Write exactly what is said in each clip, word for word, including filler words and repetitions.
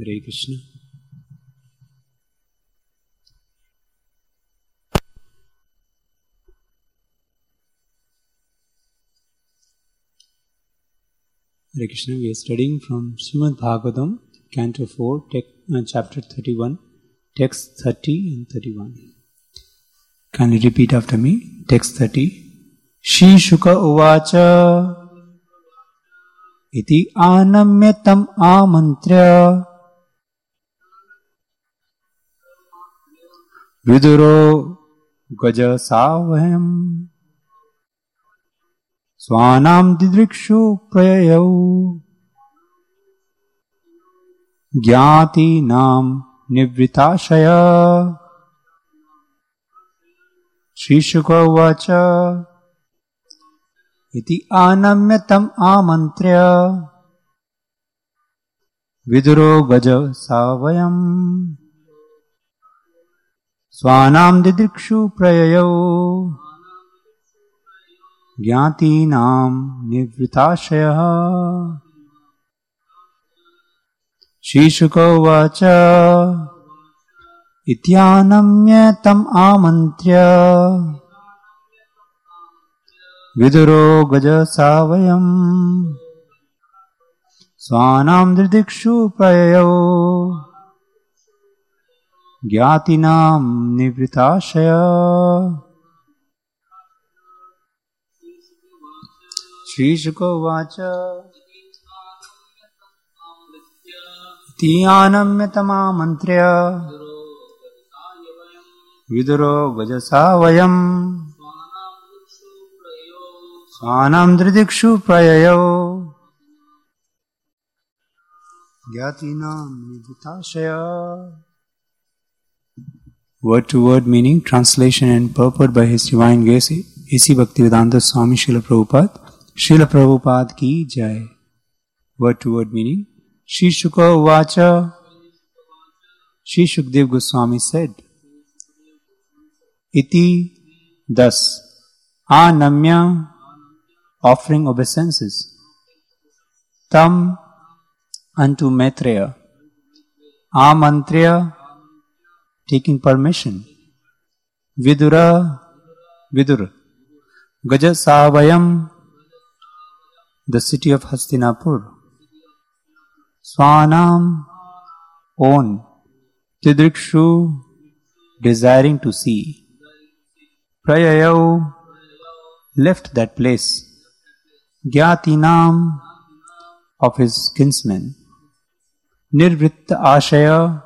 Hare Krishna. Hare Krishna. We are studying from Srimad Bhagavatam, Canto four, text, uh, Chapter thirty-one, Text thirty and thirty-one. Can you repeat after me? Text thirty. Shri Shuka Uvacha Iti Anamyatam Amantrya Viduro Gaja Savayam Swanam Didrikshu Prayayau Gyati Nam Nivritashaya. Shri Shuka Uvacha Iti Anamyatam Amantrya Viduro Gaja Savayam Swanam Didrikshu Prayayau Gyati Nam Nivritashaya. Shri Shuka Uvacha Ityanamyatam Amantrya Viduro Gaja Savayam Swanam Didrikshu Prayayau Gyatinam Nivritashaya. Shri Shuka Uvacha Ityanamyatam Amantrya Viduro Gaja Savayam Swanam Didrikshu Prayayau Gyatinam Nivritashaya. Word to word meaning, translation and purport by His Divine Grace A C Bhaktivedanta Swami Srila Prabhupada. Srila Prabhupada ki jai. Word to word meaning. Shri Shuka Uvacha. Shri Shukdev Goswami said, Iti, thus, Anamya, offering obeisances, Tam, unto Maitreya, Amantrya, taking permission, Vidura, Vidur, Gaja Savayam, the city of Hastinapur, Swanam, own, Didrikshu, desiring to see, Prayayau, left that place, Gyatinam, of his kinsmen, Nirvritta Ashaya,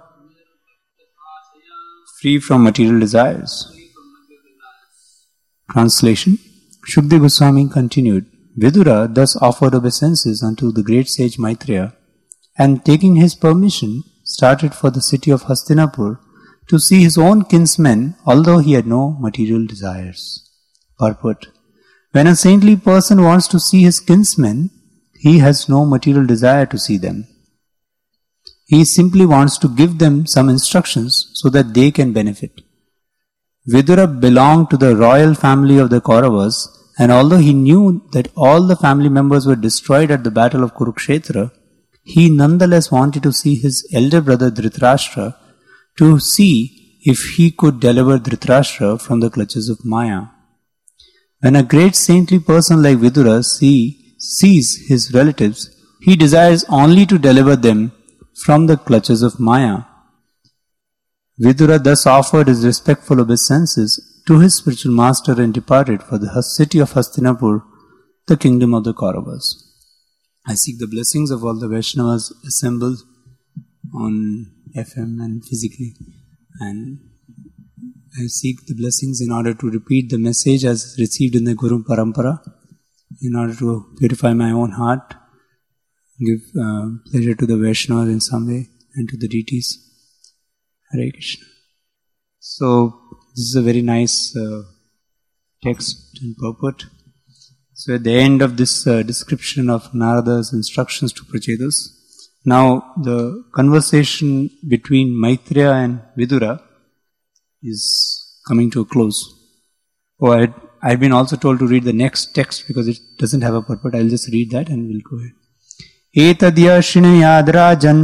free from material desires. Translation. Shukdev Goswami continued, Vidura thus offered obeisances unto the great sage Maitreya, and taking his permission, started for the city of Hastinapur to see his own kinsmen, although he had no material desires. Purport. When a saintly person wants to see his kinsmen, he has no material desire to see them. He simply wants to give them some instructions so that they can benefit. Vidura belonged to the royal family of the Kauravas, and although he knew that all the family members were destroyed at the battle of Kurukshetra, he nonetheless wanted to see his elder brother Dhritarashtra to see if he could deliver Dhritarashtra from the clutches of Maya. When a great saintly person like Vidura see, sees his relatives, he desires only to deliver them from the clutches of Maya. Vidura thus offered his respectful obeisances to his spiritual master and departed for the city of Hastinapur, the kingdom of the Kauravas. I seek the blessings of all the Vaishnavas assembled on F M and physically, and I seek the blessings in order to repeat the message as received in the Guru Parampara, in order to purify my own heart, give uh, pleasure to the Vaishnavas in some way, and to the deities. Hare Krishna. So, this is a very nice uh, text and purport. So, at the end of this uh, description of Narada's instructions to Prachetas, now the conversation between Maitreya and Vidura is coming to a close. Oh, I had, I had been also told to read the next text because it doesn't have a purport. I'll just read that and we'll go ahead. Etadya Shrinayad Rajan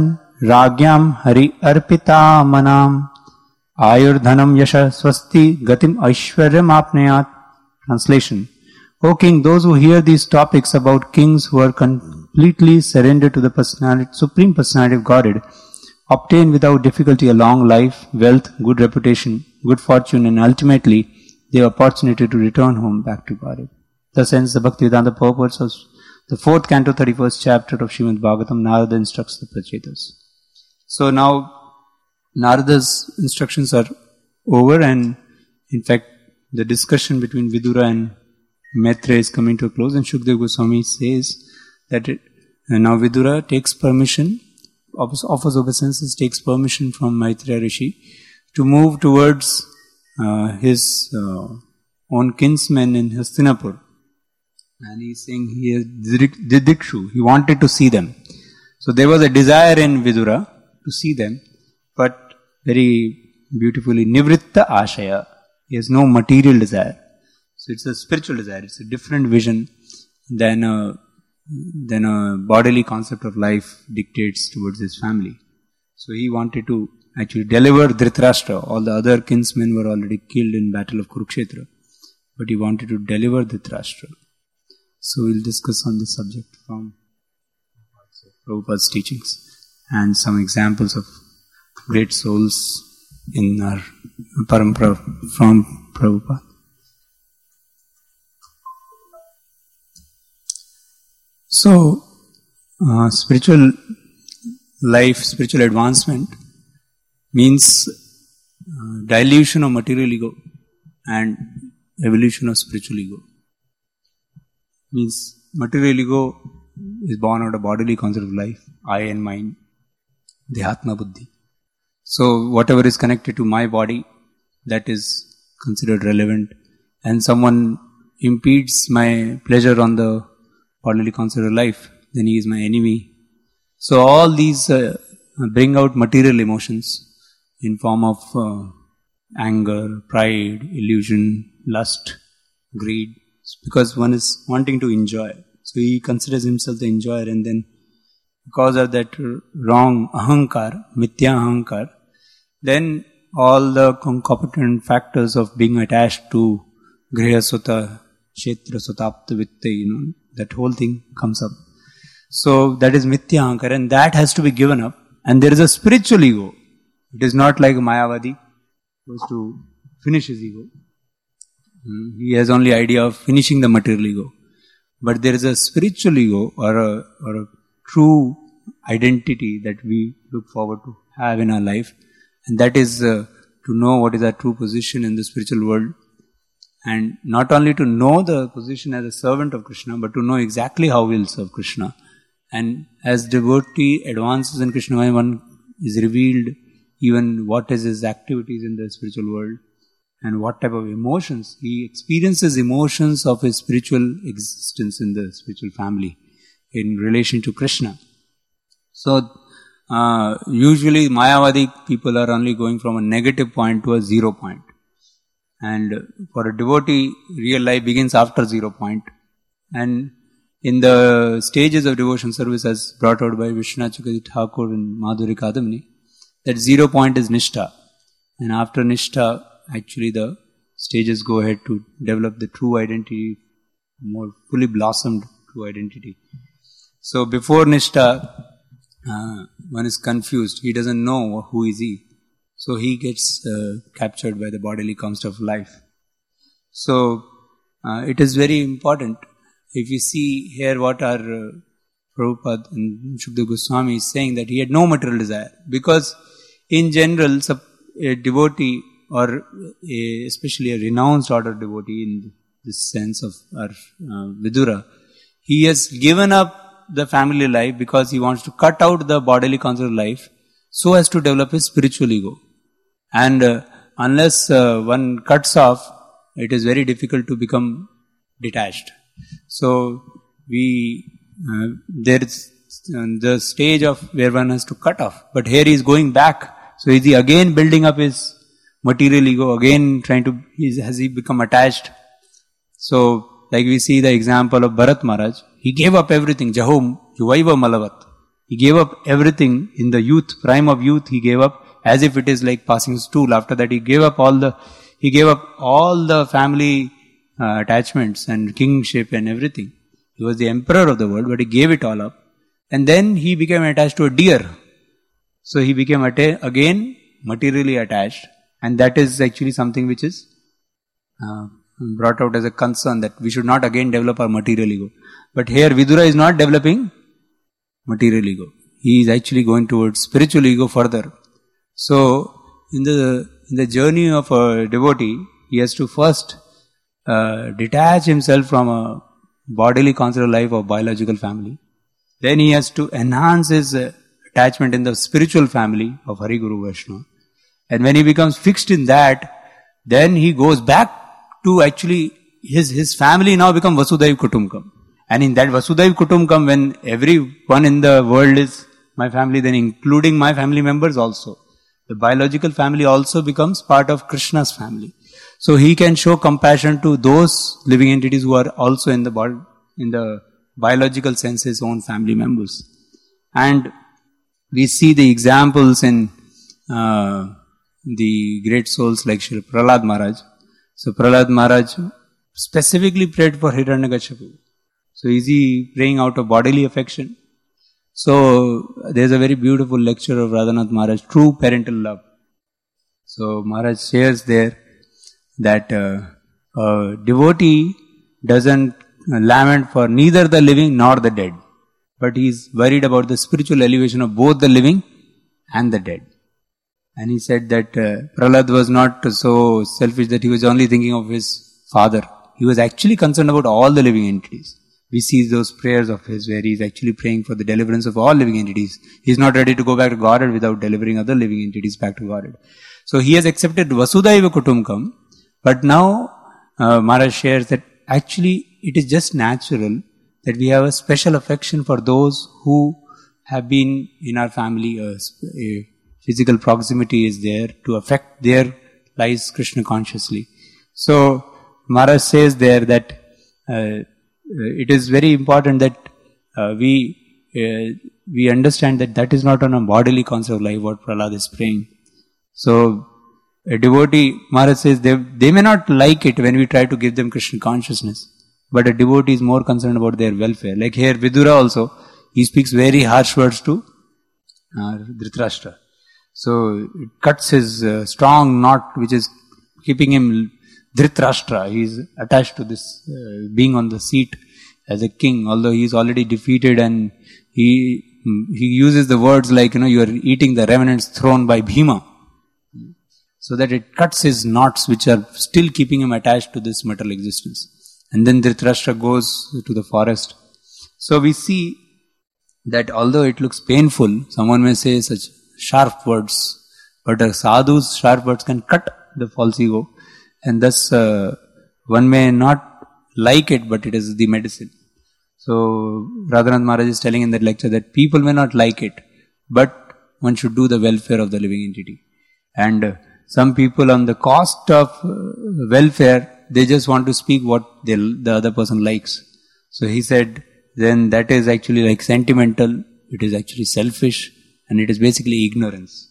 Ragyam Hari Arpita Manam Ayurdhanam Yasha Swasti Gatim Aishwaryam Apnayat. Translation. O king, those who hear these topics about kings who are completely surrendered to the personality, supreme personality of Godhead, obtain without difficulty a long life, wealth, good reputation, good fortune, and ultimately the opportunity to return home back to Godhead. Thus ends the Bhaktivedanta purpose of the fourth canto, thirty-first chapter of Srimad Bhagavatam. Narada instructs the Prachetas. So now Narada's instructions are over, and in fact the discussion between Vidura and Maitreya is coming to a close, and Shukdev Goswami says that it, now Vidura takes permission, offers, offers obeisances, takes permission from Maitreya Rishi to move towards uh, his uh, own kinsmen in Hastinapur. And he's saying he is didikshu, he wanted to see them. So there was a desire in Vidura to see them, but very beautifully, nivritta ashaya, he has no material desire. So it's a spiritual desire, it's a different vision than a, than a bodily concept of life dictates towards his family. So he wanted to actually deliver Dhritarashtra. All the other kinsmen were already killed in battle of Kurukshetra, but he wanted to deliver Dhritarashtra. So we'll discuss on this subject from Prabhupada's teachings and some examples of great souls in our parampara from Prabhupada. So, uh, spiritual life, spiritual advancement means uh, dilution of material ego and evolution of spiritual ego. Means material ego is born out of bodily concept of life, I and mine, Dhyatma Buddhi. So, whatever is connected to my body, that is considered relevant, and someone impedes my pleasure on the bodily concept of life, then he is my enemy. So all these uh, bring out material emotions in form of uh, anger, pride, illusion, lust, greed, because one is wanting to enjoy. So he considers himself the enjoyer, and then because of that wrong ahankar, mithya ahankar, then all the concomitant factors of being attached to griha sutta, kshetra sutapta vitta, you know, that whole thing comes up. So that is mithya ahankar, and that has to be given up. And there is a spiritual ego. It is not like Mayavadi who has to finish his ego. He has only idea of finishing the material ego. But there is a spiritual ego or a, or a true identity that we look forward to have in our life. And that is uh, to know what is our true position in the spiritual world. And not only to know the position as a servant of Krishna, but to know exactly how we will serve Krishna. And as devotee advances in Krishna, one is revealed even what is his activities in the spiritual world and what type of emotions. He experiences emotions of his spiritual existence in the spiritual family in relation to Krishna. So, uh, usually Mayavadi people are only going from a negative point to a zero point. And for a devotee, real life begins after zero point. And in the stages of devotion service as brought out by Vishwanath Chakravarti Thakur in Madhuri Kadamini, that zero point is Nishtha. And after Nishtha, actually the stages go ahead to develop the true identity, more fully blossomed true identity. So before Nishtha, uh, one is confused. He doesn't know who is he. So he gets uh, captured by the bodily concept of life. So uh, it is very important. If you see here what our uh, Prabhupada and Shukdev Goswami is saying, that he had no material desire. Because in general, a devotee or a, especially a renounced order devotee in this sense of our uh, Vidura, he has given up the family life because he wants to cut out the bodily concept of life so as to develop his spiritual ego. And uh, unless uh, one cuts off, it is very difficult to become detached. So we uh, there is uh, the stage of where one has to cut off. But here he is going back. So is he again building up his material ego, again trying to, is, has he become attached? So like we see the example of Bharat Maharaj, he gave up everything, Jahom, Yuvaiva Malavat. He gave up everything in the youth, prime of youth, he gave up as if it is like passing stool. After that, he gave up all the, he gave up all the family uh, attachments and kingship and everything. He was the emperor of the world, but he gave it all up. And then he became attached to a deer. So he became atta- again materially attached. And that is actually something which is uh, brought out as a concern, that we should not again develop our material ego. But here Vidura is not developing material ego. He is actually going towards spiritual ego further. So in the in the journey of a devotee, he has to first uh, detach himself from a bodily concept of life of biological family. Then he has to enhance his uh, attachment in the spiritual family of Hari Guru Vaishnava. And when he becomes fixed in that, then he goes back to actually, his, his family now become Vasudhaiva Kutumbakam. And in that Vasudhaiva Kutumbakam, when everyone in the world is my family, then including my family members also. The biological family also becomes part of Krishna's family. So he can show compassion to those living entities who are also in the body, in the biological sense, his own family members. And we see the examples in uh, the great souls like Shri Prahlad Maharaj. So Prahlad Maharaj specifically prayed for Hiranyakashipu. So is he praying out of bodily affection? So there's a very beautiful lecture of Radhanath Maharaj, True Parental Love. So Maharaj shares there that uh, a devotee doesn't lament for neither the living nor the dead, but he is worried about the spiritual elevation of both the living and the dead. And he said that uh, Prahlad was not so selfish that he was only thinking of his father. He was actually concerned about all the living entities. We see those prayers of his where he is actually praying for the deliverance of all living entities. He is not ready to go back to Godhead without delivering other living entities back to Godhead. So he has accepted Vasudhaiva Kutumbakam, but now uh, Maharaj shares that actually it is just natural that we have a special affection for those who have been in our family. A, a physical proximity is there to affect their lives Krishna consciously. So Maharaj says there that uh, it is very important that uh, we uh, we understand that that is not on a bodily concept of life what Prahlad is praying. So a devotee, Maharaj says, they, they may not like it when we try to give them Krishna consciousness, but a devotee is more concerned about their welfare. Like here Vidura also, he speaks very harsh words to uh, Dhritarashtra. So it cuts his uh, strong knot which is keeping him Dhritarashtra. He is attached to this uh, being on the seat as a king, although he is already defeated, and he he uses the words like, you know, you are eating the remnants thrown by Bhima. So that it cuts his knots which are still keeping him attached to this material existence. And then Dhritarashtra goes to the forest. So we see that although it looks painful, someone may say such sharp words, but a sadhu's sharp words can cut the false ego. And thus, uh, one may not like it, but it is the medicine. So, Radhanath Maharaj is telling in that lecture that people may not like it, but one should do the welfare of the living entity. And uh, some people on the cost of uh, welfare, they just want to speak what they, the other person likes. So he said, then that is actually like sentimental, it is actually selfish, and it is basically ignorance.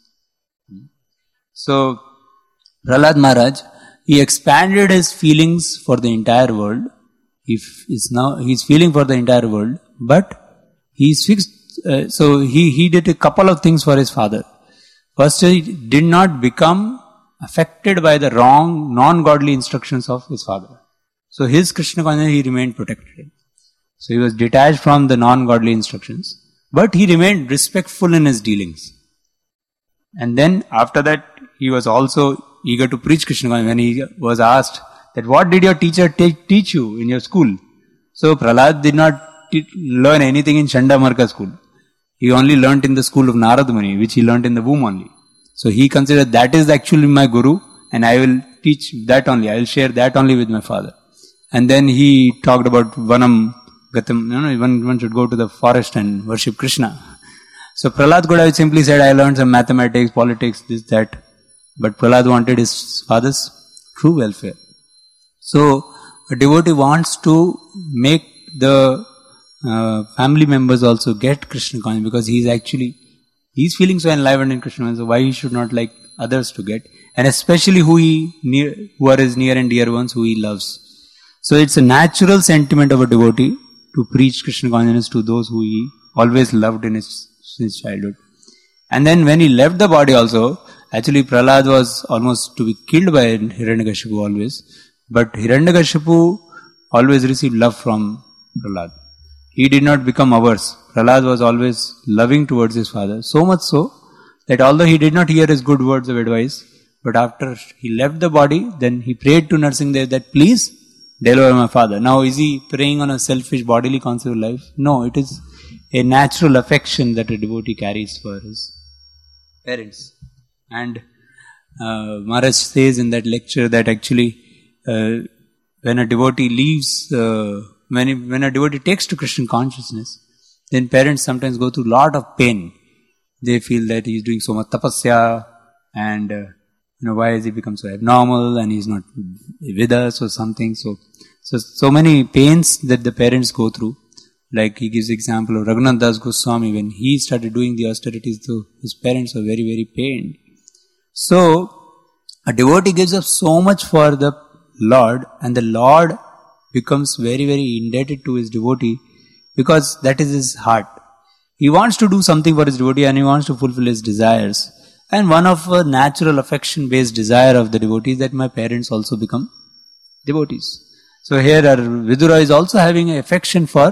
So, Prahlad Maharaj, he expanded his feelings for the entire world. He is now he is feeling for the entire world, but he is fixed. Uh, so he he did a couple of things for his father. First, he did not become affected by the wrong, non-godly instructions of his father. So his Krishna consciousness, he remained protected. So he was detached from the non-godly instructions, but he remained respectful in his dealings. And then after that, he was also eager to preach Krishna consciousness. When he was asked that what did your teacher te- teach you in your school? So Prahlad did not t- learn anything in Chandamarka school. He only learnt in the school of Narad Muni, which he learnt in the womb only. So he considered that is actually my guru, and I will teach that only. I will share that only with my father. And then he talked about Vanam Gatam. You know, one, one should go to the forest and worship Krishna. So Prahlad could have simply said, I learned some mathematics, politics, this, that. But Prahlad wanted his father's true welfare. So a devotee wants to make the uh, family members also get Krishna consciousness, because he's actually, he's feeling so enlivened in Krishna, so why he should not like others to get, and especially who he near, who are his near and dear ones, who he loves. So it's a natural sentiment of a devotee to preach Krishna consciousness to those who he always loved in his, his childhood. And then when he left the body also, actually Prahlad was almost to be killed by Hiranyakashipu always, but Hiranyakashipu always received love from Prahlad. He did not become averse. Prahlad was always loving towards his father, so much so that although he did not hear his good words of advice, but after he left the body, then he prayed to Narsingadev that please deliver my father. Now is he praying on a selfish bodily concept of life? No, it is a natural affection that a devotee carries for his parents. And uh, Maharaj says in that lecture that actually uh, when a devotee leaves, uh, when, he, when a devotee takes to Krishna consciousness, then parents sometimes go through a lot of pain. They feel that he is doing so much tapasya, and uh, you know, why has he become so abnormal, and he is not with us or something. So, so, so many pains that the parents go through. Like he gives example of Raghunath Das Goswami, when he started doing the austerities, so his parents were very, very pained. So, a devotee gives up so much for the Lord, and the Lord becomes very, very indebted to his devotee, because that is his heart. He wants to do something for his devotee, and he wants to fulfill his desires. And one of a natural affection-based desire of the devotee is that my parents also become devotees. So here our Vidura is also having an affection for,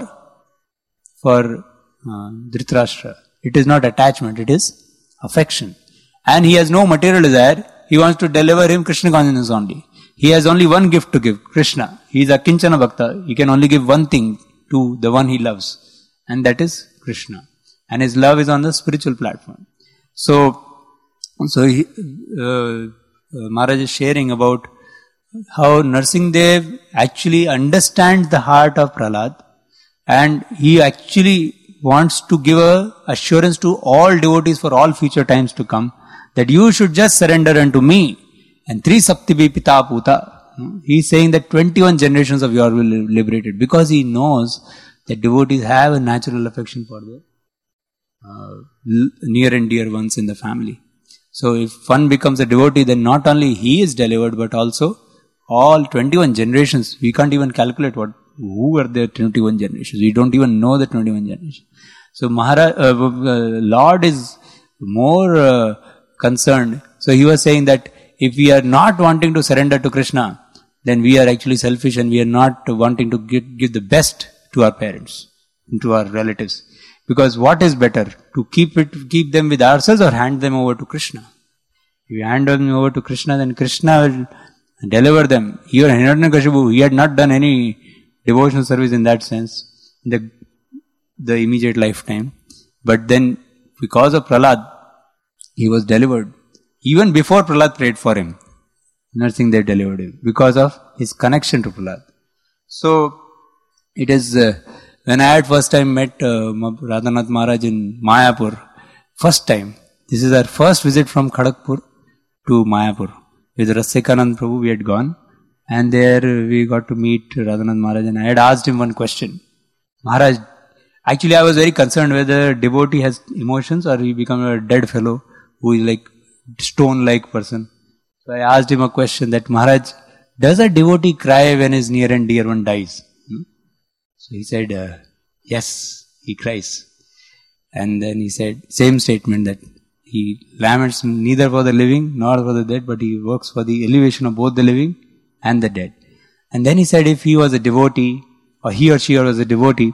for uh, Dhritarashtra. It is not attachment, it is affection. And he has no material desire. He wants to deliver him Krishna consciousness only. He has only one gift to give, Krishna. He is a Kinchana Bhakta. He can only give one thing to the one he loves, and that is Krishna. And his love is on the spiritual platform. So, so he, uh, uh, Maharaj is sharing about how Narsingadev actually understands the heart of Prahlad, and he actually wants to give a assurance to all devotees for all future times to come, that you should just surrender unto me, and three saptibi pita puta. He is saying that twenty-one generations of yours will be liberated, because he knows that devotees have a natural affection for their uh, near and dear ones in the family. So if one becomes a devotee, then not only he is delivered, but also all twenty-one generations. We can't even calculate what who are the twenty-one generations. We don't even know the twenty-one generations. So Maharaj, uh, uh, Lord is more uh, concerned. So he was saying that if we are not wanting to surrender to Krishna, then we are actually selfish, and we are not wanting to give, give the best to our parents, to our relatives. Because what is better, to keep it, keep them with ourselves, or hand them over to Krishna? If you hand them over to Krishna, then Krishna will deliver them. Even Hiranyakashipu, he had not done any devotional service in that sense, in the, the immediate lifetime. But then, because of Prahlad, he was delivered. Even before Prahlad prayed for him, Narsingadev delivered him, because of his connection to Prahlad. So, it is, uh, when I had first time met uh, Radhanath Maharaj in Mayapur, first time, this is our first visit from Kharagpur to Mayapur. With Rasyakanand Prabhu we had gone, and there we got to meet Radhanath Maharaj, and I had asked him one question. Maharaj, actually I was very concerned whether a devotee has emotions or he become a dead fellow who is like stone-like person. So I asked him a question that, Maharaj, does a devotee cry when his near and dear one dies? Hmm? So he said, uh, yes, he cries. And then he said, same statement, that he laments neither for the living nor for the dead, but he works for the elevation of both the living and the dead. And then he said, if he was a devotee, or he or she was a devotee,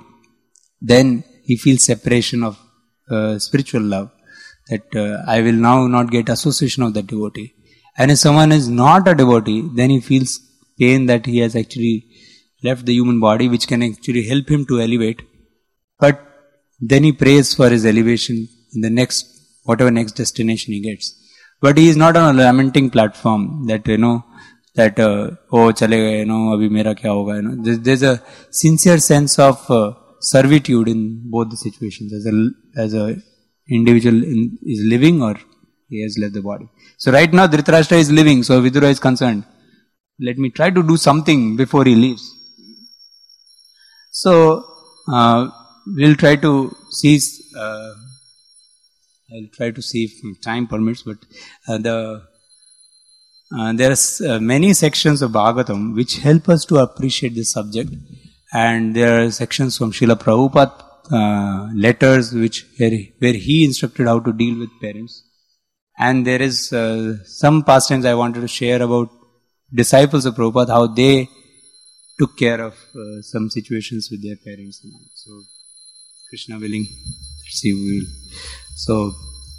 then he feels separation of uh, spiritual love, that uh, I will now not get association of that devotee. And if someone is not a devotee, then he feels pain that he has actually left the human body, which can actually help him to elevate. But then he prays for his elevation in the next, whatever next destination he gets. But he is not on a lamenting platform that, you know, that, uh, oh, chalega, you know, abhi mera kya hoga, you know. There's, there's a sincere sense of uh, servitude in both the situations. As a, as a individual in, is living, or he has left the body. So right now Dhritarashtra is living, so Vidura is concerned, let me try to do something before he leaves. So, uh, we'll try to see, uh, I'll try to see if time permits, but uh, the uh, there are uh, many sections of Bhagavatam which help us to appreciate this subject, and there are sections from Srila Prabhupada uh, letters which where, where he instructed how to deal with parents. And there is uh, some pastimes I wanted to share about disciples of Prabhupada, how they took care of uh, some situations with their parents. So, Krishna willing, let's see, we will. So,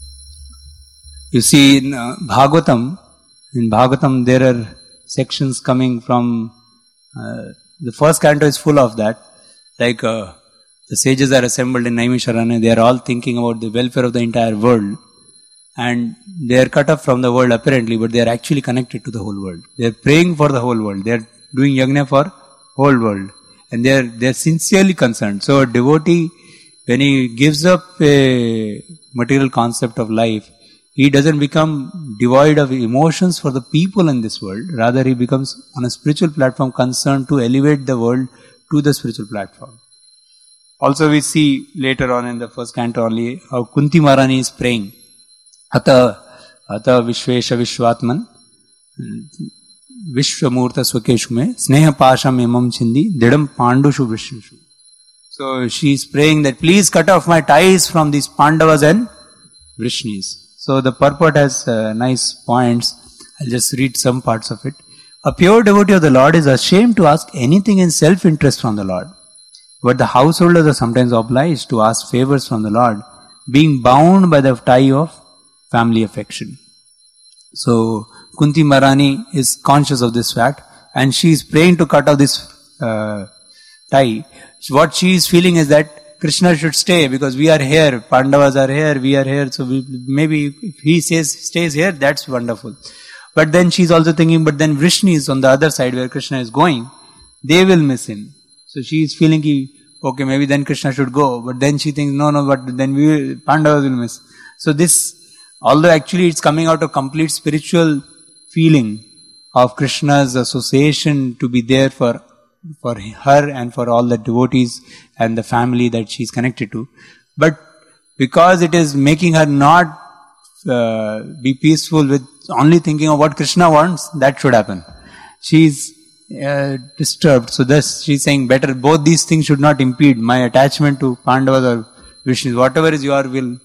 you see in uh, Bhagavatam, in Bhagavatam there are sections coming from, uh, the first canto is full of that, like uh, the sages are assembled in Naimisharanya, they are all thinking about the welfare of the entire world. And they are cut off from the world apparently, but they are actually connected to the whole world. They are praying for the whole world. They are doing yajna for whole world. And they are, they are sincerely concerned. So a devotee, when he gives up a material concept of life, he doesn't become devoid of emotions for the people in this world. Rather, he becomes on a spiritual platform concerned to elevate the world to the spiritual platform. Also we see later on in the first canto only how Kunti Maharani is praying. Ata, ata Vishvesha Vishwatman, Vishwamurta Swakeshu me, Sneha Pasham Imam Chindi, Didam Pandushu Vishnushu. So she is praying that please cut off my ties from these Pandavas and Vrishnis. So the purport has uh, nice points. I'll just read some parts of it. A pure devotee of the Lord is ashamed to ask anything in self-interest from the Lord. But the householders are sometimes obliged to ask favors from the Lord, being bound by the tie of family affection. So, Kunti Maharani is conscious of this fact and she is praying to cut off this uh, tie. So what she is feeling is that Krishna should stay because we are here, Pandavas are here, we are here, so we, maybe if he says stays here, that's wonderful. But then she is also thinking, but then Vrishni is on the other side where Krishna is going, they will miss him. So she is feeling, okay, maybe then Krishna should go, but then she thinks, no, no, but then we, Pandavas will miss. So this, although actually it's coming out of complete spiritual feeling of Krishna's association to be there for for her and for all the devotees and the family that she's connected to. But because it is making her not uh, be peaceful with only thinking of what Krishna wants, that should happen. She's uh, disturbed. So thus she's saying, better both these things should not impede my attachment to Pandavas or Vishnus. Whatever is your will,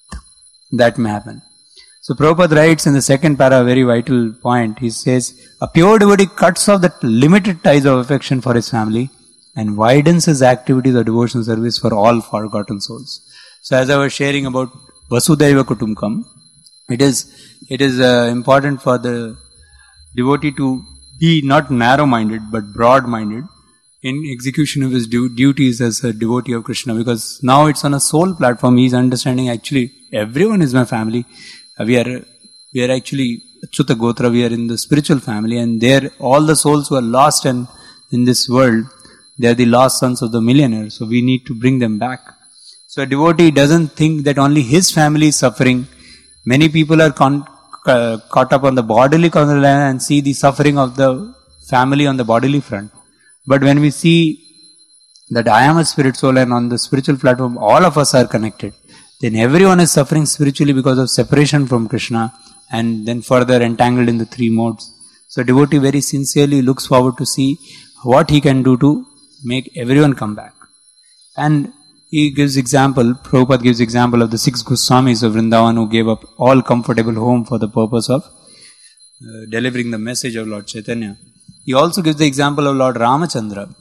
that may happen. So Prabhupada writes in the second para a very vital point. He says, a pure devotee cuts off the limited ties of affection for his family and widens his activities of devotional service for all forgotten souls. So as I was sharing about Vasudhaiva Kutumbakam, it is, it is uh, important for the devotee to be not narrow-minded but broad-minded in execution of his du- duties as a devotee of Krishna, because now it's on a soul platform. He is understanding actually everyone is my family. Uh, we are we are actually Achyuta Gotra, we are in the spiritual family, and there all the souls who are lost and in this world, they are the lost sons of the millionaire. So we need to bring them back. So a devotee doesn't think that only his family is suffering. Many people are con- uh, caught up on the bodily control and see the suffering of the family on the bodily front. But when we see that I am a spirit soul and on the spiritual platform all of us are connected, then everyone is suffering spiritually because of separation from Krishna and then further entangled in the three modes. So devotee very sincerely looks forward to see what he can do to make everyone come back. And he gives example, Prabhupada gives example of the six Goswamis of Vrindavan who gave up all comfortable home for the purpose of uh, delivering the message of Lord Chaitanya. He also gives the example of Lord Ramachandra.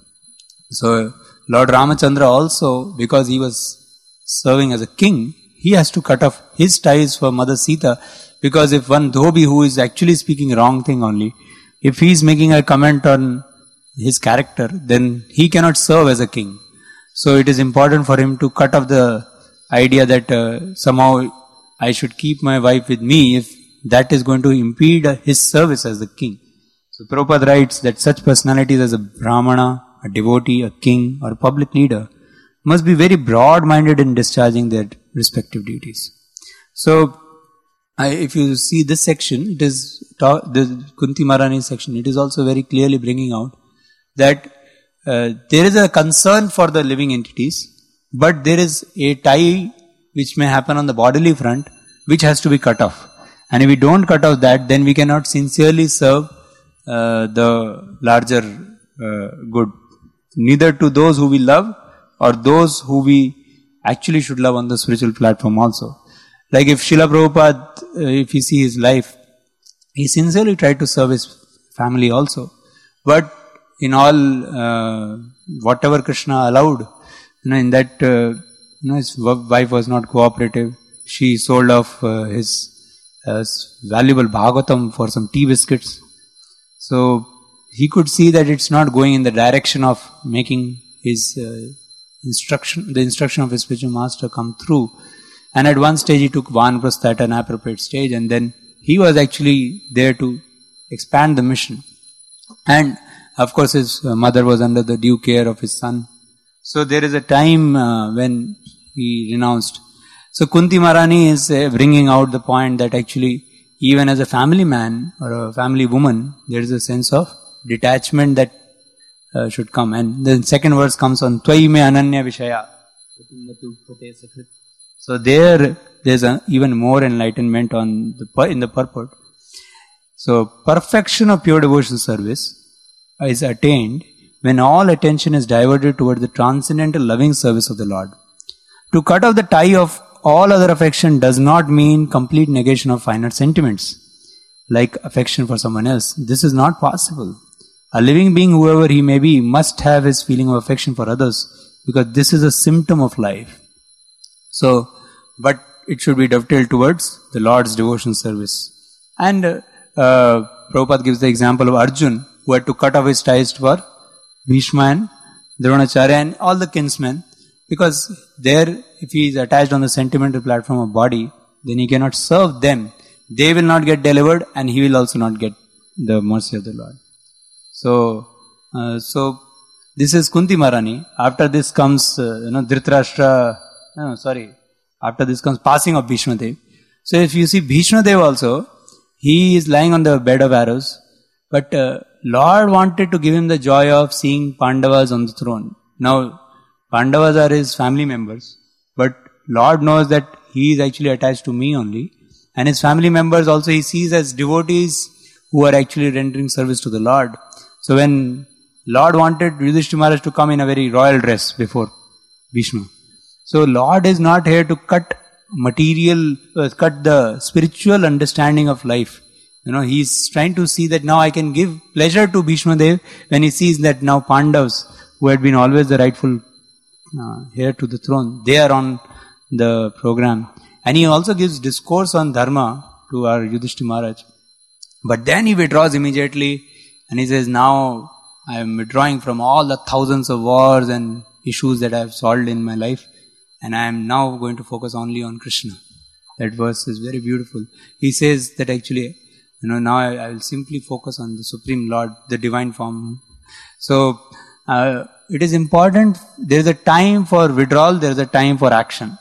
So Lord Ramachandra also, because he was serving as a king, he has to cut off his ties for Mother Sita, because if one dhobi who is actually speaking wrong thing only, if he is making a comment on his character, then he cannot serve as a king. So it is important for him to cut off the idea that uh, somehow I should keep my wife with me if that is going to impede his service as the king. So Prabhupada writes that such personalities as a Brahmana, a devotee, a king or a public leader must be very broad-minded in discharging their respective duties. So, I, if you see this section, it is ta- the Kunti Maharani section, it is also very clearly bringing out that uh, there is a concern for the living entities, But there is a tie which may happen on the bodily front, which has to be cut off. And if we don't cut off that, then we cannot sincerely serve uh, the larger uh, good. Neither to those who we love or those who we actually should love on the spiritual platform also. Like if Srila Prabhupada, uh, if you see his life, he sincerely tried to serve his family also. But in all, uh, whatever Krishna allowed, you know, in that, uh, you know, his wife was not cooperative. She sold off uh, his uh, valuable Bhagavatam for some tea biscuits. So he could see that it's not going in the direction of making his uh, instruction, the instruction of his spiritual master come through. And at one stage he took Vanaprastha at an appropriate stage, and then he was actually there to expand the mission. And of course his mother was under the due care of his son. So there is a time uh, when he renounced. So Kunti Maharani is uh, bringing out the point that actually even as a family man or a family woman, there is a sense of detachment that uh, should come. And the second verse comes on Tvai me ananya vishaya. So there, there's a, even more enlightenment on the in the purport. So perfection of pure devotional service is attained when all attention is diverted towards the transcendental loving service of the Lord. To cut off the tie of all other affection does not mean complete negation of finer sentiments, like affection for someone else. This is not possible. A living being, whoever he may be, must have his feeling of affection for others, because this is a symptom of life. So, but it should be dovetailed towards the Lord's devotion service. And uh, uh, Prabhupada gives the example of Arjun, who had to cut off his ties for Bhishma and Dronacharya and all the kinsmen, because there, if he is attached on the sentimental platform of body, then he cannot serve them. They will not get delivered, and he will also not get the mercy of the Lord. So, uh, so this is Kunti Maharani. After this comes, uh, you know, Dhritarashtra. No, sorry. After this comes passing of Bhishma Dev. So if you see Bhishma Dev also, he is lying on the bed of arrows, but uh, Lord wanted to give him the joy of seeing Pandavas on the throne. Now, Pandavas are his family members, but Lord knows that he is actually attached to me only, and his family members also he sees as devotees who are actually rendering service to the Lord. So when Lord wanted Yudhishthira Maharaj to come in a very royal dress before Bhishma. So Lord is not here to cut material, uh, cut the spiritual understanding of life. You know, he is trying to see that now I can give pleasure to Bhishma Dev when he sees that now Pandavas, who had been always the rightful uh, heir to the throne, they are on the program. And he also gives discourse on dharma to our Yudhishthira Maharaj. But then he withdraws immediately and he says, now I am withdrawing from all the thousands of wars and issues that I have solved in my life, and I am now going to focus only on Krishna. That verse is very beautiful. He says that actually, you know, now I, I will simply focus on the Supreme Lord, the divine form. So, uh, it is important, there is a time for withdrawal, there is a time for action.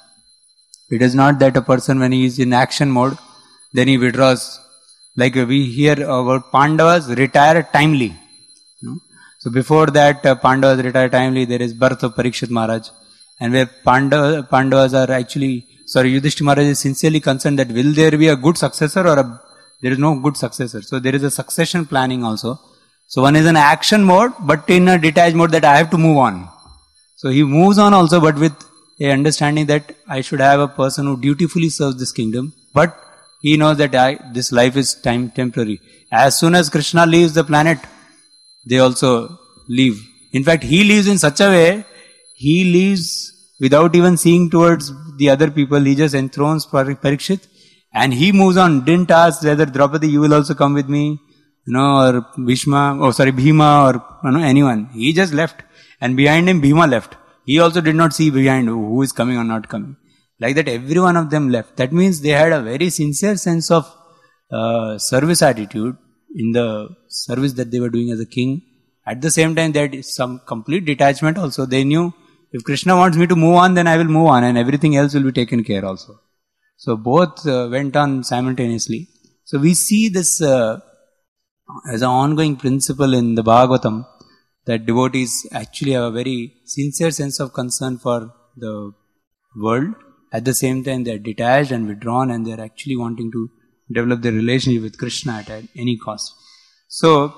It is not that a person, when he is in action mode, then he withdraws. Like we hear about Pandavas retire timely. You know? So before that, uh, Pandavas retire timely, there is birth of Parikshit Maharaj. And where Pandava, Pandavas are actually, sorry, Yudhishthira Maharaj is sincerely concerned that will there be a good successor or a, there is no good successor. So there is a succession planning also. So one is in action mode, but in a detached mode that I have to move on. So he moves on also, but with a understanding that I should have a person who dutifully serves this kingdom. But he knows that I, this life is time temporary. As soon as Krishna leaves the planet, they also leave. In fact, he leaves in such a way, he leaves without even seeing towards the other people. He just enthrones Parikshit and he moves on. Didn't ask whether Draupadi, you will also come with me, you know, or Bhishma, oh sorry, Bhima, or you know, anyone. He just left, and behind him Bhima left. He also did not see behind who is coming or not coming. Like that, every one of them left. That means they had a very sincere sense of uh, service attitude in the service that they were doing as a king. At the same time, they had some complete detachment also. They knew, if Krishna wants me to move on, then I will move on, and everything else will be taken care also. So both uh, went on simultaneously. So we see this uh, as an ongoing principle in the Bhagavatam, that devotees actually have a very sincere sense of concern for the world. At the same time, they are detached and withdrawn, and they are actually wanting to develop their relationship with Krishna at any cost. So,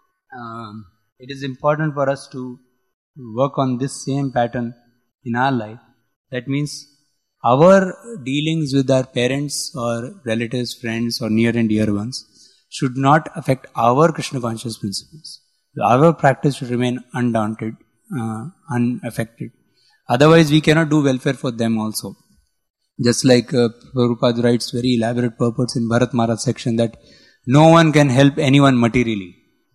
um, it is important for us to work on this same pattern in our life. That means our dealings with our parents or relatives, friends or near and dear ones should not affect our Krishna conscious principles. Our practice should remain undaunted, uh, unaffected. Otherwise, we cannot do welfare for them also. Just like uh, Prabhupada writes very elaborate purports in Bharat Maharaj section that no one can help anyone materially.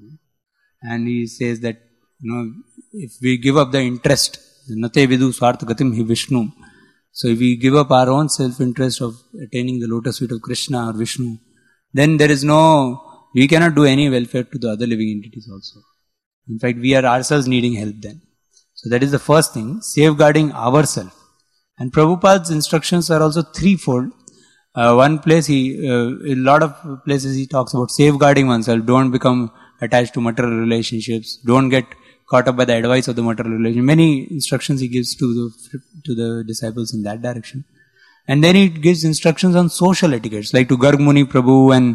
And he says that, you know, if we give up the interest, nate vidu swartha gatim hi Vishnu. So if we give up our own self-interest of attaining the lotus feet of Krishna or Vishnu, then there is no, we cannot do any welfare to the other living entities also. In fact, we are ourselves needing help then. So that is the first thing, safeguarding ourselves. And Prabhupada's instructions are also threefold. Uh, one place, he, uh, in a lot of places he talks about safeguarding oneself. Don't become attached to material relationships. Don't get caught up by the advice of the material relation. Many instructions he gives to the, to the disciples in that direction. And then he gives instructions on social etiquettes, like to Garg Muni Prabhu and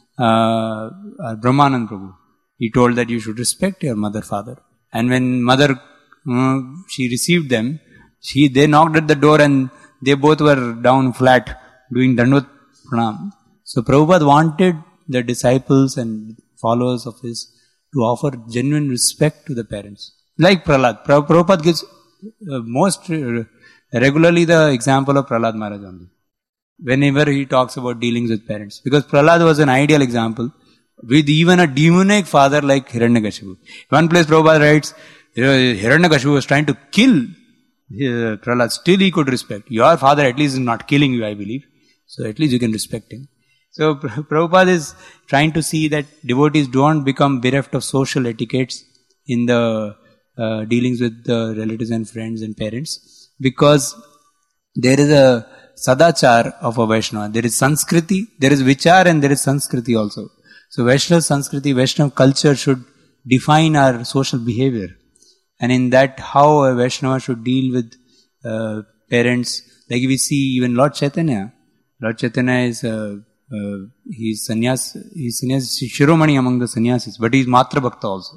uh, uh, Brahmanand Prabhu. He told that you should respect your mother, father. And when mother, uh, she received them, she, they knocked at the door and they both were down flat doing Dandvat Pranam. So Prabhupada wanted the disciples and followers of his to offer genuine respect to the parents. Like Prahlad. Prabhupada gives uh, most uh, regularly the example of Prahlad Maharaj only. Whenever he talks about dealings with parents. Because Prahlad was an ideal example with even a demonic father like Hiranyakashipu. One place Prabhupada writes, Hiranyakashipu was trying to kill uh, Prahlad. Still he could respect. Your father at least is not killing you, I believe. So at least you can respect him. So Prabhupada is trying to see that devotees don't become bereft of social etiquettes in the uh, dealings with the relatives and friends and parents, because there is a sadachar of a Vaishnava. There is Sanskriti, there is Vichar, and there is Sanskriti also. So Vaishnava Sanskriti, Vaishnava culture should define our social behavior. And in that, how a Vaishnava should deal with uh, parents. Like we see even Lord Chaitanya. Lord Chaitanya is uh, Uh, he's sannyas, he's sannyas Shiromani among the sannyasis, but he's Matra Bhakta also.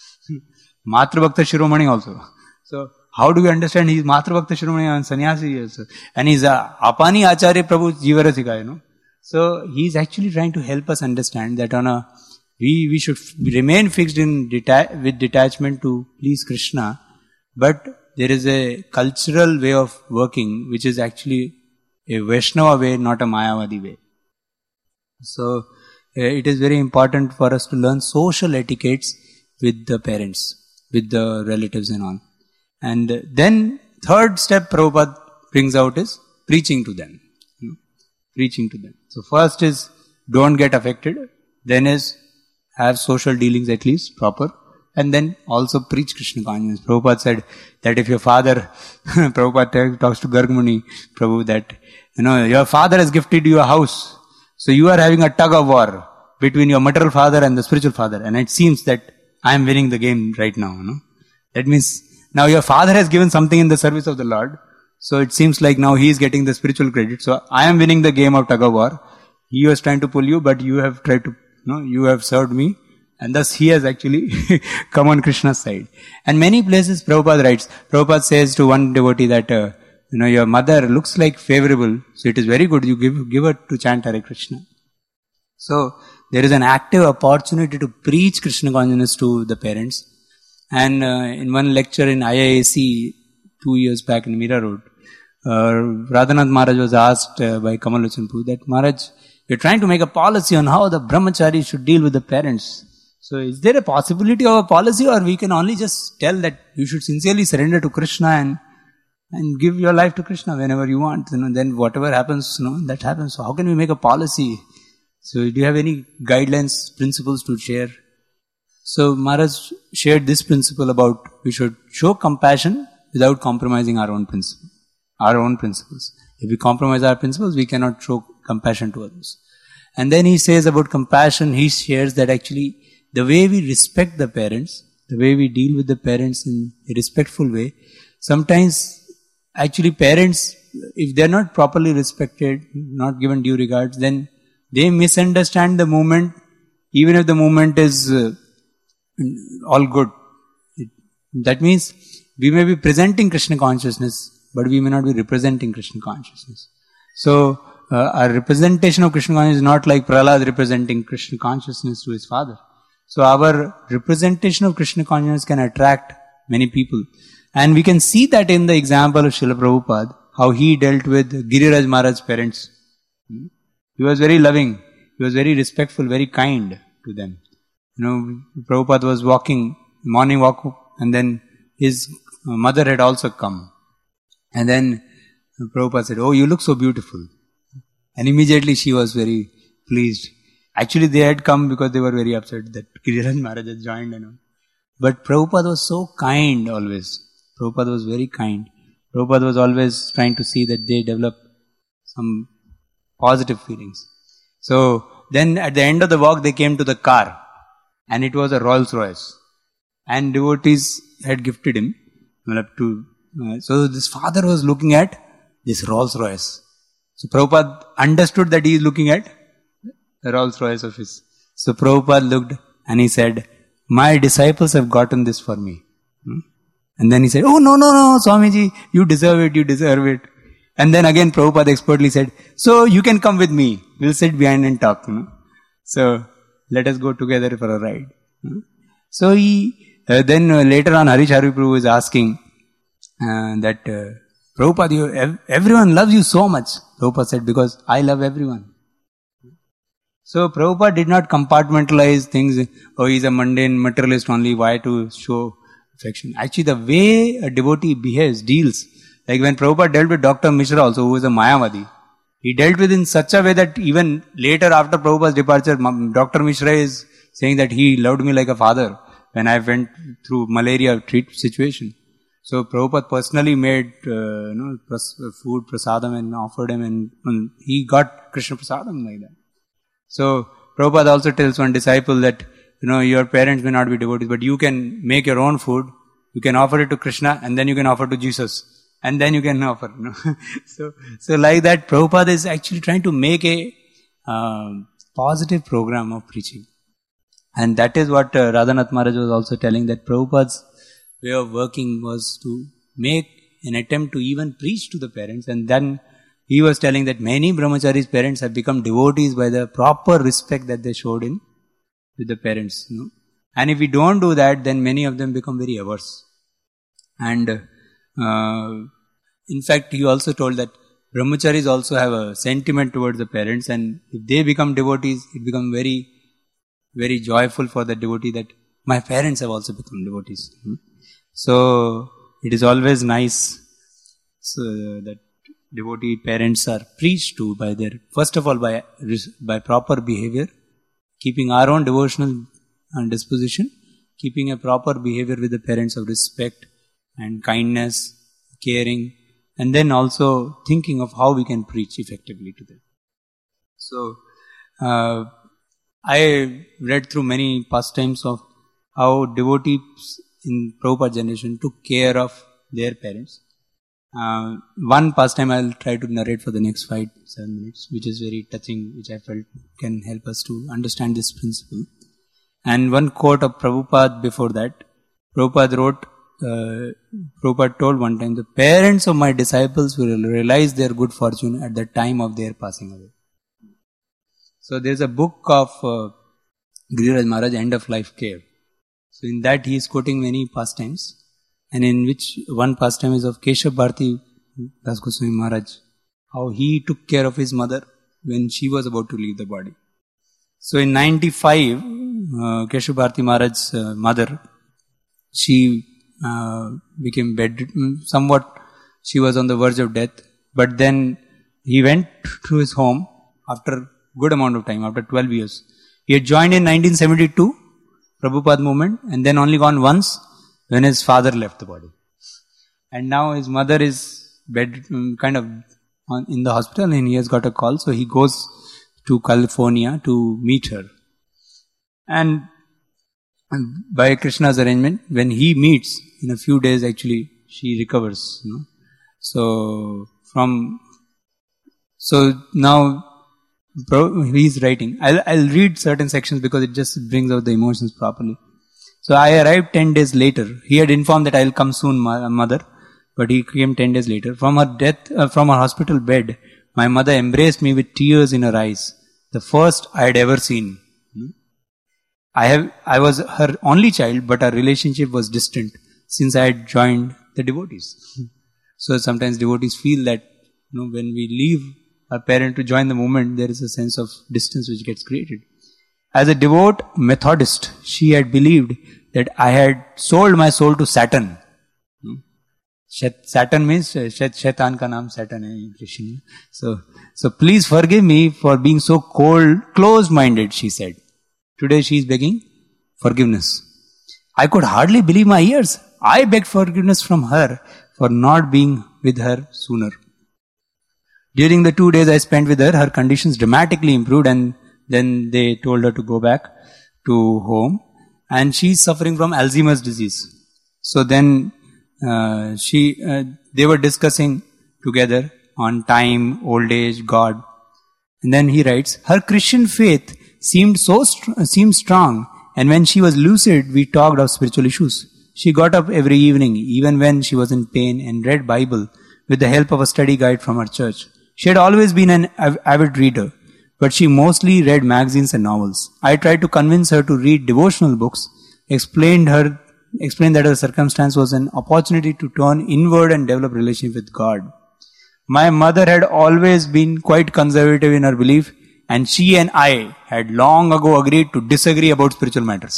Matra Bhakta Shiromani also. So, how do we understand he's Matra Bhakta Shiromani and sannyasi also? And he's uh, Apani Acharya Prabhu Jivarasika, you know. So, he's actually trying to help us understand that on a, we, we should remain fixed in deta- with detachment to please Krishna, but there is a cultural way of working which is actually a Vaishnava way, not a Mayavadi way. So, uh, it is very important for us to learn social etiquettes with the parents, with the relatives and all. And then, third step Prabhupada brings out is preaching to them. You know, preaching to them. So, first is don't get affected. Then is have social dealings at least, proper. And then also preach Krishna consciousness. Prabhupada said that if your father, Prabhupada talks to Garg Muni Prabhu that, you know, your father has gifted you a house. So you are having a tug of war between your material father and the spiritual father. And it seems that I am winning the game right now. You know? That means now your father has given something in the service of the Lord. So it seems like now he is getting the spiritual credit. So I am winning the game of tug of war. He was trying to pull you, but you have tried to, you know, you have served me. And thus he has actually come on Krishna's side. And many places Prabhupada writes, Prabhupada says to one devotee that, uh, you know, your mother looks like favorable, so it is very good. You give give her to chant Hare Krishna. So there is an active opportunity to preach Krishna consciousness to the parents. And uh, in one lecture in I I A C two years back in Mira Road, uh, Radhanath Maharaj was asked uh, by Kamal Lochan Prabhu that Maharaj, you're trying to make a policy on how the brahmacharis should deal with the parents. So is there a possibility of a policy, or we can only just tell that you should sincerely surrender to Krishna and and give your life to Krishna whenever you want, you know, then whatever happens, you know, that happens. So how can we make a policy? So do you have any guidelines, principles to share? So Maharaj shared this principle about we should show compassion without compromising our own principle, our own principles. If we compromise our principles, we cannot show compassion to others. And then he says about compassion, he shares that actually the way we respect the parents, the way we deal with the parents in a respectful way, sometimes actually parents, if they're not properly respected, not given due regards, then they misunderstand the movement, even if the movement is uh, all good. It, that means we may be presenting Krishna consciousness, but we may not be representing Krishna consciousness. So, uh, our representation of Krishna consciousness is not like Prahlad representing Krishna consciousness to his father. So, our representation of Krishna consciousness can attract many people. And we can see that in the example of Srila Prabhupada, how he dealt with Giriraj Maharaj's parents. He was very loving, he was very respectful, very kind to them. You know, Prabhupada was walking, morning walk, and then his mother had also come. And then Prabhupada said, "Oh, you look so beautiful." And immediately she was very pleased. Actually, they had come because they were very upset that Giriraj Maharaj had joined. You know. But Prabhupada was so kind always. Prabhupada was very kind. Prabhupada was always trying to see that they develop some positive feelings. So, then at the end of the walk, they came to the car. And it was a Rolls Royce. And devotees had gifted him. To, uh, so, this father was looking at this Rolls Royce. So, Prabhupada understood that he is looking at the Rolls Royce of his. So, Prabhupada looked and he said, "My disciples have gotten this for me." Hmm? And then he said, "Oh, no, no, no, Swamiji, you deserve it, you deserve it." And then again Prabhupada expertly said, "So you can come with me, we'll sit behind and talk, you know. So let us go together for a ride." Hmm? So he, uh, then uh, later on Harish Hari Prabhu was asking uh, that, uh, "Prabhupada, you, ev- everyone loves you so much." Prabhupada said, "Because I love everyone." So Prabhupada did not compartmentalize things, "Oh, he's a mundane materialist only, why to show affection?" Actually, the way a devotee behaves, deals, like when Prabhupada dealt with Doctor Mishra also, who was a Mayavadi, he dealt with in such a way that even later after Prabhupada's departure, Doctor Mishra is saying that he loved me like a father when I went through malaria treat situation. So Prabhupada personally made uh, you know, pras- food, prasadam, and offered him, and, and he got Krishna prasadam like that. So Prabhupada also tells one disciple that, you know, your parents may not be devotees, but you can make your own food, you can offer it to Krishna, and then you can offer to Jesus, and then you can offer. You know? so, so like that, Prabhupada is actually trying to make a uh, positive program of preaching. And that is what uh, Radhanath Maharaj was also telling, that Prabhupada's way of working was to make an attempt to even preach to the parents. And then he was telling that many brahmacharis' parents have become devotees by the proper respect that they showed in with the parents. You know? And if we don't do that, then many of them become very averse. And uh, in fact, he also told that brahmacharis also have a sentiment towards the parents, and if they become devotees, it becomes very, very joyful for the devotee that my parents have also become devotees. Hmm? So it is always nice so that devotee parents are preached to by their, first of all, by by proper behavior, keeping our own devotional disposition, keeping a proper behavior with the parents of respect and kindness, caring, and then also thinking of how we can preach effectively to them. So, uh, I read through many pastimes of how devotees in Prabhupada generation took care of their parents. Uh, one pastime I'll try to narrate for the next five, seven minutes, which is very touching, which I felt can help us to understand this principle. And one quote of Prabhupada before that, Prabhupada wrote, uh, Prabhupada told one time, "The parents of my disciples will realize their good fortune at the time of their passing away." So there's a book of uh, Giriraj Maharaj, End of Life Care. So in that he is quoting many pastimes, and in which one pastime is of Keshav Bharati Das Goswami Maharaj, how he took care of his mother when she was about to leave the body. So in ninety-five, uh, Keshav Bharati Maharaj's uh, mother, she uh, became bedridden, somewhat she was on the verge of death, but then he went to his home after good amount of time, after twelve years. He had joined in nineteen seventy-two, Prabhupada movement, and then only gone once when his father left the body. And now his mother is bed, kind of on, in the hospital, and he has got a call, so he goes to California to meet her. And by Krishna's arrangement, when he meets, in a few days actually, she recovers. You know? So, from, so now, bro, he's writing. I'll, I'll read certain sections because it just brings out the emotions properly. So I arrived ten days later. He had informed that I'll come soon, mother, but he came ten days later. From her death, uh, from her hospital bed, my mother embraced me with tears in her eyes. The first I had ever seen. I have, I was her only child, but our relationship was distant since I had joined the devotees. So sometimes devotees feel that, you know, when we leave our parent to join the movement, there is a sense of distance which gets created. As a devout Methodist, she had believed that I had sold my soul to Satan. Satan means Shaitan ka naam Satan hai in Christian. So, so please forgive me for being so cold, closed-minded, she said. Today she is begging forgiveness. I could hardly believe my ears. I begged forgiveness from her for not being with her sooner. During the two days I spent with her, her conditions dramatically improved, and then they told her to go back to home. And she is suffering from Alzheimer's disease. So then uh, she, uh, they were discussing together on time, old age, God. And then he writes, her Christian faith seemed so st- seemed strong, and when she was lucid, we talked of spiritual issues. She got up every evening, even when she was in pain, and read Bible with the help of a study guide from her church. She had always been an av- avid reader, but she mostly read magazines and novels. I tried to convince her to read devotional books, explained her, explained that her circumstance was an opportunity to turn inward and develop relationship with God. My mother had always been quite conservative in her belief, and she and I had long ago agreed to disagree about spiritual matters.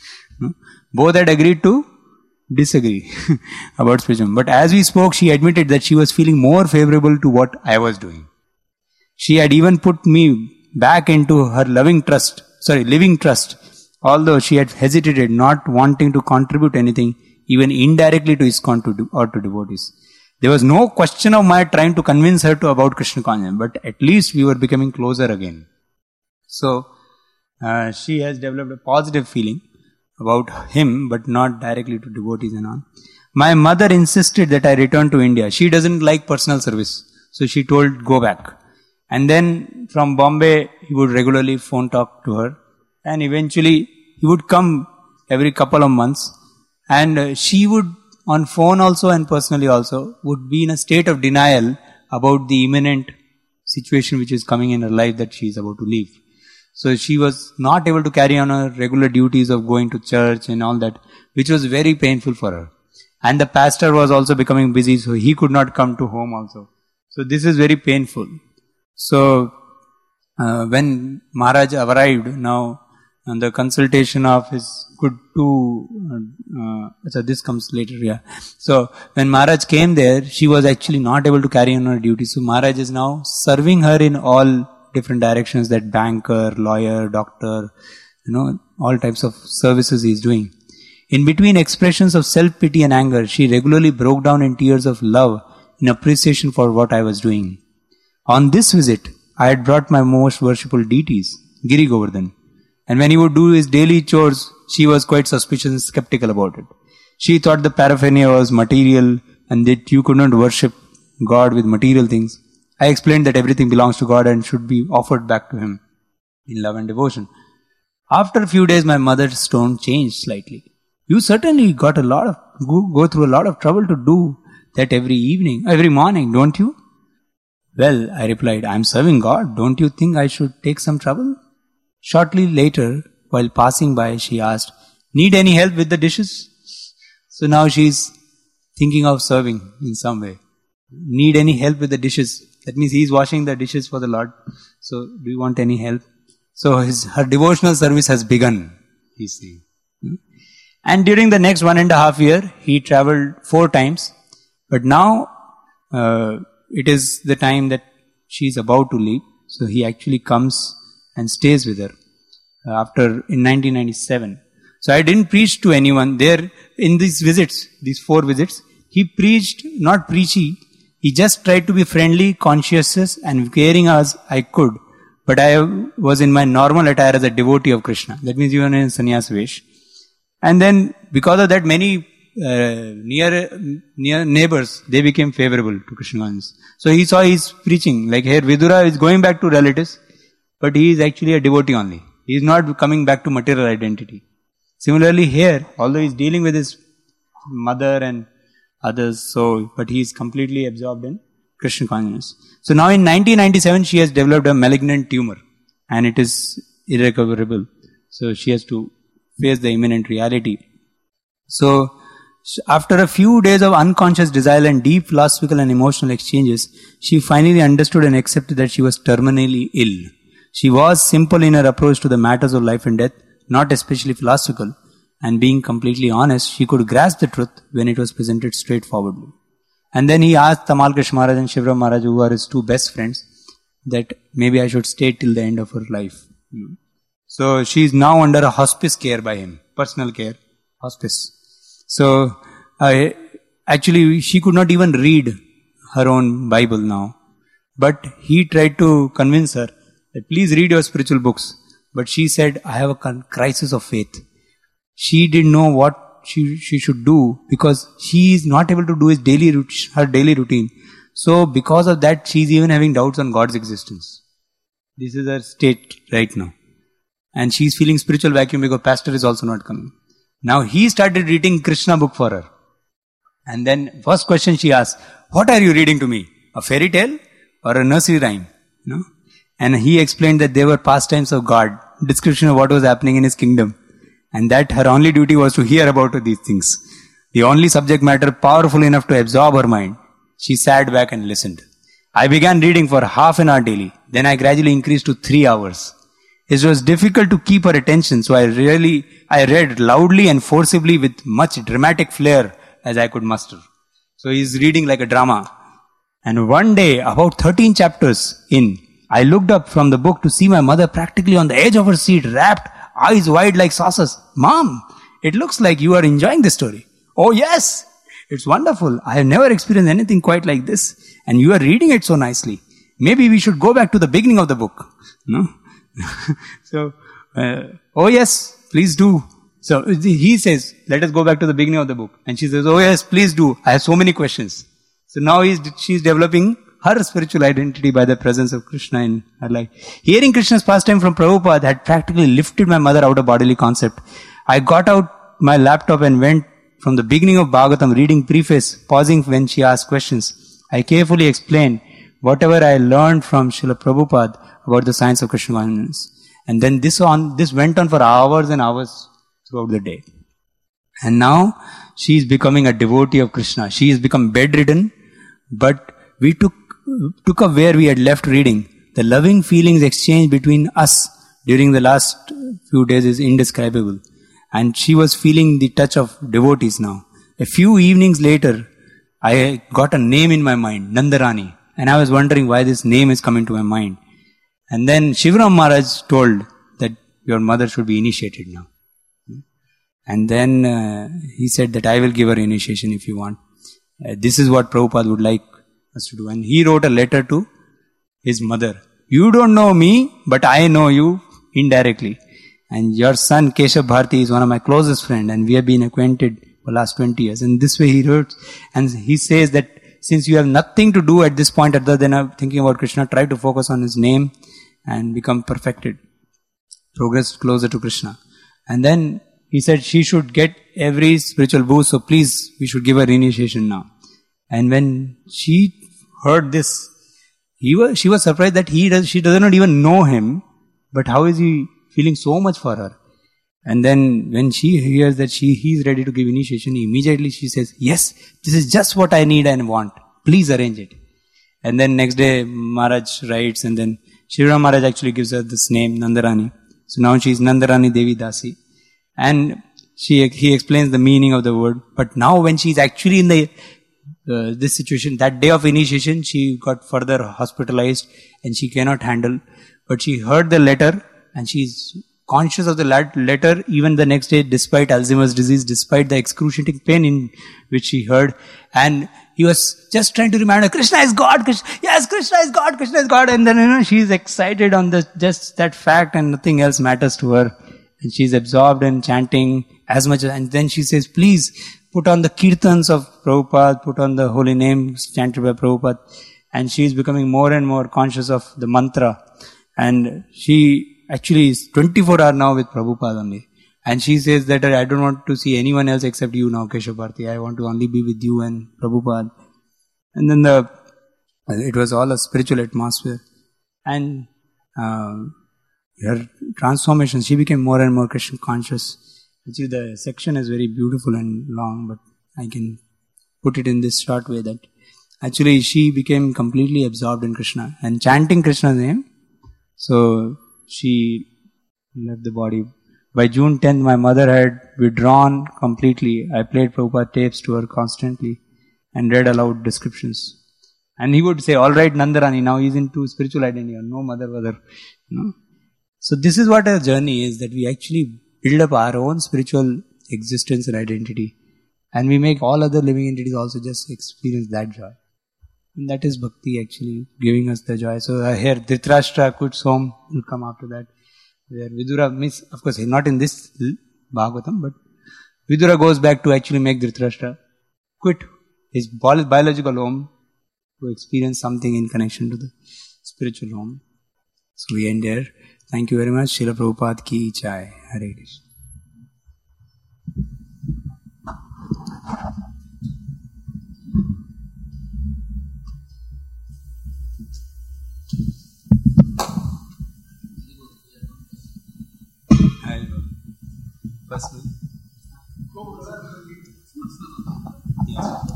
Both had agreed to disagree about spiritual. But as we spoke, she admitted that she was feeling more favorable to what I was doing. She had even put me back into her loving trust, sorry, living trust, although she had hesitated, not wanting to contribute anything, even indirectly, to ISKCON to, or to devotees. There was no question of my trying to convince her to about Krishna consciousness, but at least we were becoming closer again. So, uh, she has developed a positive feeling about him, but not directly to devotees and all. My mother insisted that I return to India. She doesn't like personal service, so she told, go back. And then from Bombay, he would regularly phone talk to her, and eventually he would come every couple of months, and uh, she would, on phone also and personally also, would be in a state of denial about the imminent situation which is coming in her life that she is about to leave. So she was not able to carry on her regular duties of going to church and all that, which was very painful for her. And the pastor was also becoming busy, so he could not come to home also. So this is very painful. So uh, when Maharaj arrived now, and the consultation of his good two, uh, so this comes later, yeah. So when Maharaj came there, she was actually not able to carry on her duties. So Maharaj is now serving her in all different directions, that banker, lawyer, doctor, you know, all types of services he is doing. In between expressions of self-pity and anger, she regularly broke down in tears of love in appreciation for what I was doing. On this visit, I had brought my most worshipful deities, Giri Govardhan. And when he would do his daily chores, she was quite suspicious and skeptical about it. She thought the paraphernalia was material and that you could not worship God with material things. I explained that everything belongs to God and should be offered back to Him in love and devotion. After a few days, my mother's tone changed slightly. You certainly got a lot of, go, go through a lot of trouble to do that every evening, every morning, don't you? Well, I replied, I am serving God. Don't you think I should take some trouble? Shortly later, while passing by, she asked, need any help with the dishes? So now she is thinking of serving in some way. Need any help with the dishes? That means he is washing the dishes for the Lord. So do you want any help? So his, her devotional service has begun, he is saying. And during the next one and a half year, he traveled four times. But now, uh, it is the time that she is about to leave. So he actually comes and stays with her uh, after in nineteen ninety-seven. So I didn't preach to anyone there in these visits, these four visits. He preached, not preachy. He just tried to be friendly, conscientious and caring as I could. But I was in my normal attire as a devotee of Krishna. That means even in sannyas vesh. And then because of that, many uh, near, near neighbors, they became favorable to Krishna consciousness. So he saw his preaching, like here Vidura is going back to relatives, but he is actually a devotee only. He is not coming back to material identity. Similarly here, although he is dealing with his mother and others, so, but he is completely absorbed in Krishna consciousness. So now in nineteen ninety-seven, she has developed a malignant tumor and it is irrecoverable. So she has to face the imminent reality. So after a few days of unconscious desire and deep philosophical and emotional exchanges, she finally understood and accepted that she was terminally ill. She was simple in her approach to the matters of life and death, not especially philosophical, and being completely honest, she could grasp the truth when it was presented straightforwardly. And then he asked Tamal Krishna Maharaj and Shivram Maharaj, who are his two best friends, that maybe I should stay till the end of her life. So she is now under a hospice care by him, personal care, hospice. So uh, actually she could not even read her own Bible now. But he tried to convince her that please read your spiritual books. But she said, I have a crisis of faith. She didn't know what she, she should do because she is not able to do his daily, her daily routine. So because of that, she is even having doubts on God's existence. This is her state right now. And she is feeling spiritual vacuum because pastor is also not coming. Now he started reading Krishna book for her. And then first question she asked, what are you reading to me? A fairy tale or a nursery rhyme? You know? And he explained that they were pastimes of God, description of what was happening in his kingdom. And that her only duty was to hear about these things. The only subject matter powerful enough to absorb her mind. She sat back and listened. I began reading for half an hour daily. Then I gradually increased to three hours. It was difficult to keep her attention, so I really, I read loudly and forcibly with much dramatic flair as I could muster. So he is reading like a drama. And one day, about thirteen chapters in, I looked up from the book to see my mother practically on the edge of her seat, wrapped, eyes wide like saucers. Mom, it looks like you are enjoying this story. Oh yes, it's wonderful. I have never experienced anything quite like this. And you are reading it so nicely. Maybe we should go back to the beginning of the book. No? so, uh, oh yes, please do. So he says, let us go back to the beginning of the book. And she says, oh yes, please do. I have so many questions. So now he's, she's developing her spiritual identity by the presence of Krishna in her life. Hearing Krishna's pastime from Prabhupada had practically lifted my mother out of bodily concept. I got out my laptop and went from the beginning of Bhagavatam, reading preface, pausing when she asked questions. I carefully explained whatever I learned from Srila Prabhupada about the science of Krishna consciousness. And then this on, this went on for hours and hours throughout the day. And now she is becoming a devotee of Krishna. She has become bedridden, but we took, took up where we had left reading. The loving feelings exchanged between us during the last few days is indescribable. And she was feeling the touch of devotees now. A few evenings later, I got a name in my mind, Nandarani. And I was wondering why this name is coming to my mind. And then Shivram Maharaj told that your mother should be initiated now. And then uh, he said that I will give her initiation if you want. Uh, this is what Prabhupada would like us to do. And he wrote a letter to his mother. You don't know me, but I know you indirectly. And your son Keshav Bharti is one of my closest friends, and we have been acquainted for the last twenty years. And this way he wrote, and he says that since you have nothing to do at this point other than thinking about Krishna, try to focus on his name and become perfected. Progress closer to Krishna. And then he said she should get every spiritual boost, so please, we should give her initiation now. And when she heard this, he was, she was surprised that he does, she does not even know him, but how is he feeling so much for her? And then when she hears that she he is ready to give initiation, immediately she says, yes, this is just what I need and want. Please arrange it. And then next day, Maharaj writes, and then Shivram Maharaj actually gives her this name, Nandarani. So now she is Nandarani Devi Dasi. And she he explains the meaning of the word. But now when she is actually in the uh, this situation, that day of initiation, she got further hospitalized and she cannot handle. But she heard the letter and she is conscious of the letter even the next day, despite Alzheimer's disease, despite the excruciating pain in which she heard. And he was just trying to remind her, Krishna is God, Krishna, yes, Krishna is God, Krishna is God. And then, you know, she is excited on the, just that fact and nothing else matters to her. And she's absorbed in chanting as much as, and then she says, please put on the kirtans of Prabhupada, put on the holy names chanted by Prabhupada. And she's becoming more and more conscious of the mantra. And she actually is twenty-four hours now with Prabhupada only. And she says that I don't want to see anyone else except you now, Keshav Bharati. I want to only be with you and Prabhupada. And then the, it was all a spiritual atmosphere. And uh, her transformation, she became more and more Krishna conscious. Actually, the section is very beautiful and long, but I can put it in this short way that actually she became completely absorbed in Krishna and chanting Krishna's name. So she left the body. By June tenth, my mother had withdrawn completely. I played Prabhupada tapes to her constantly and read aloud descriptions. And he would say, all right, Nandarani, now he's into spiritual identity. No mother, mother. You know? So this is what our journey is, that we actually build up our own spiritual existence and identity. And we make all other living entities also just experience that joy. And that is bhakti actually, giving us the joy. So uh, here Dhritarashtra quits home, will come after that. Where Vidura means, of course, not in this Bhagavatam, but Vidura goes back to actually make Dhritarashtra quit his biological home to experience something in connection to the spiritual home. So we end here. Thank you very much. Srila Prabhupada ki jai. Hare Krishna. Personal. Yes.